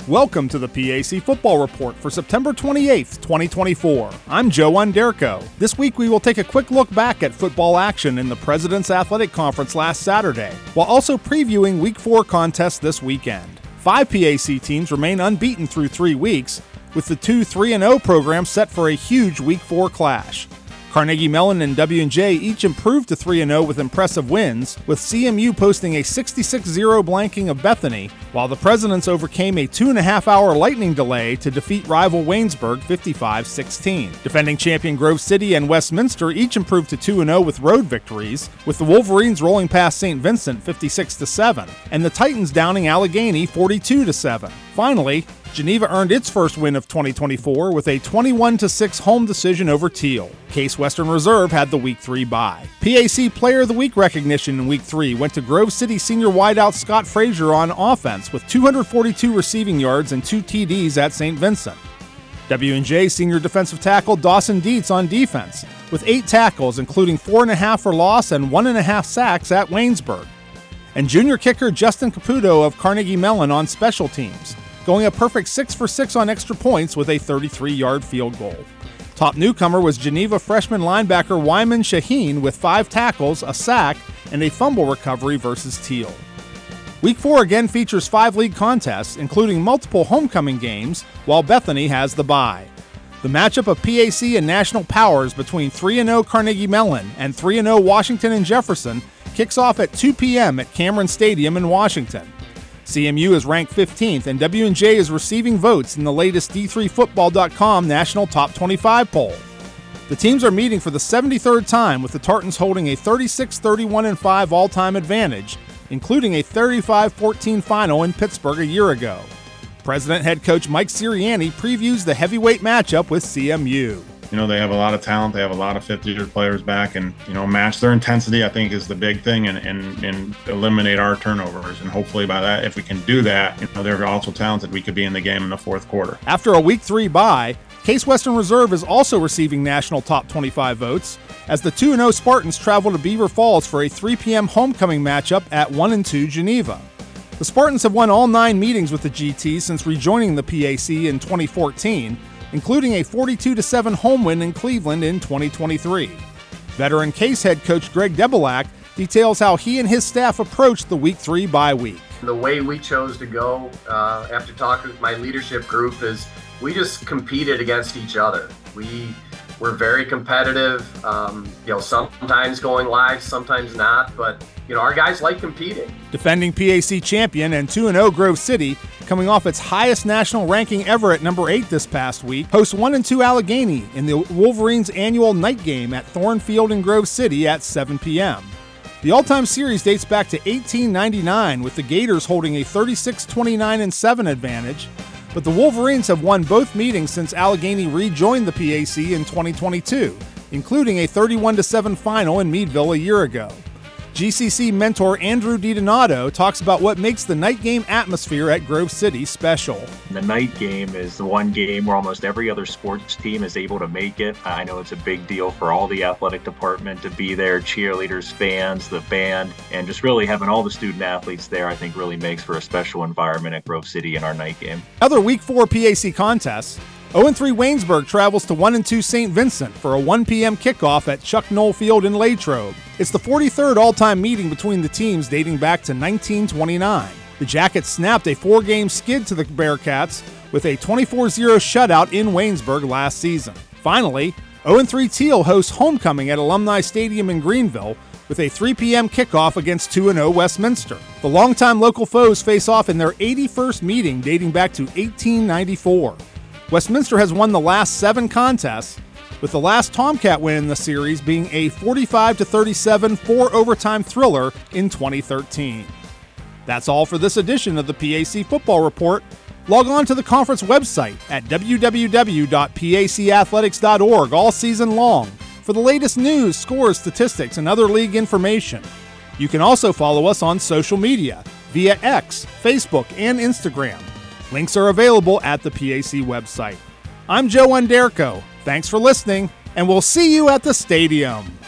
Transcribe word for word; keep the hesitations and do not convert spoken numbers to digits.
Welcome to the P A C Football Report for September twenty-eighth, twenty twenty-four. I'm Joe Underco. This week we will take a quick look back at football action in the President's Athletic Conference last Saturday, while also previewing Week four contests this weekend. Five P A C teams remain unbeaten through three weeks, with the two three and oh programs set for a huge Week four clash. Carnegie Mellon and W and J each improved to three and oh with impressive wins, with C M U posting a sixty-six zero blanking of Bethany, while the Presidents overcame a two and a half hour lightning delay to defeat rival Waynesburg fifty-five sixteen. Defending champion Grove City and Westminster each improved to two and oh with road victories, with the Wolverines rolling past Saint Vincent fifty-six to seven, and the Titans downing Allegheny forty-two to seven. Finally, Geneva earned its first win of twenty twenty-four with a twenty-one to six home decision over Teal. Case Western Reserve had the Week three bye. P A C Player of the Week recognition in Week three went to Grove City senior wideout Scott Frazier on offense with two hundred forty-two receiving yards and two T Ds at Saint Vincent. W and J senior defensive tackle Dawson Dietz on defense with eight tackles, including four and a half for loss and one and a half sacks at Waynesburg. And junior kicker Justin Caputo of Carnegie Mellon on special teams, going a perfect six for six on extra points with a thirty-three yard field goal. Top newcomer was Geneva freshman linebacker Wyman Shaheen with five tackles, a sack, and a fumble recovery versus Teal. Week four again features five league contests, including multiple homecoming games, while Bethany has the bye. The matchup of P A C and national powers between three and oh Carnegie Mellon and three and oh Washington and Jefferson kicks off at two p.m. at Cameron Stadium in Washington. C M U is ranked fifteenth, and W and J is receiving votes in the latest D three football dot com National Top twenty-five poll. The teams are meeting for the seventy-third time, with the Tartans holding a thirty-six thirty-one and five all-time advantage, including a thirty-five fourteen final in Pittsburgh a year ago. President head coach Mike Sirianni previews the heavyweight matchup with C M U. You know, they have a lot of talent. They have a lot of fifth-year players back, and, you know, match their intensity, I think, is the big thing, and, and, and eliminate our turnovers. And hopefully by that, if we can do that, you know, they're also talented. We could be in the game in the fourth quarter. After a Week three bye, Case Western Reserve is also receiving national top twenty-five votes, as the two and oh Spartans travel to Beaver Falls for a three p.m. homecoming matchup at one and two Geneva. The Spartans have won all nine meetings with the G T since rejoining the P A C in twenty fourteen, including a forty-two to seven home win in Cleveland in twenty twenty-three. Veteran Case head coach Greg Debelak details how he and his staff approached the Week three bye week. The way we chose to go uh, after talking with my leadership group is we just competed against each other. We were very competitive, um, you know, sometimes going live, sometimes not, but you know, our guys like competing. Defending P A C champion and two and oh Grove City, coming off its highest national ranking ever at number eight this past week, hosts one and two Allegheny in the Wolverines' annual night game at Thornfield in Grove City at seven p.m. The all-time series dates back to eighteen ninety-nine, with the Gators holding a thirty-six twenty-nine and seven advantage, but the Wolverines have won both meetings since Allegheny rejoined the P A C in twenty twenty-two, including a thirty-one to seven final in Meadville a year ago. G C C mentor Andrew DiDonato talks about what makes the night game atmosphere at Grove City special. The night game is the one game where almost every other sports team is able to make it. I know it's a big deal for all the athletic department to be there, cheerleaders, fans, the band, and just really having all the student athletes there, I think really makes for a special environment at Grove City in our night game. Other Week four P A C contests. oh and three Waynesburg travels to one and two Saint Vincent for a one p.m. kickoff at Chuck Knoll Field in Latrobe. It's the forty-third all-time meeting between the teams dating back to nineteen twenty-nine. The Jackets snapped a four-game skid to the Bearcats with a twenty-four zero shutout in Waynesburg last season. Finally, oh and three Teal hosts homecoming at Alumni Stadium in Greenville with a three p.m. kickoff against two and oh Westminster. The longtime local foes face off in their eighty-first meeting dating back to eighteen ninety-four. Westminster has won the last seven contests, with the last Tomcat win in the series being a forty-five to thirty-seven four-overtime thriller in twenty thirteen. That's all for this edition of the P A C Football Report. Log on to the conference website at w w w dot p a c athletics dot org all season long for the latest news, scores, statistics, and other league information. You can also follow us on social media via X, Facebook, and Instagram. Links are available at the P A C website. I'm Joe Underco. Thanks for listening, and we'll see you at the stadium.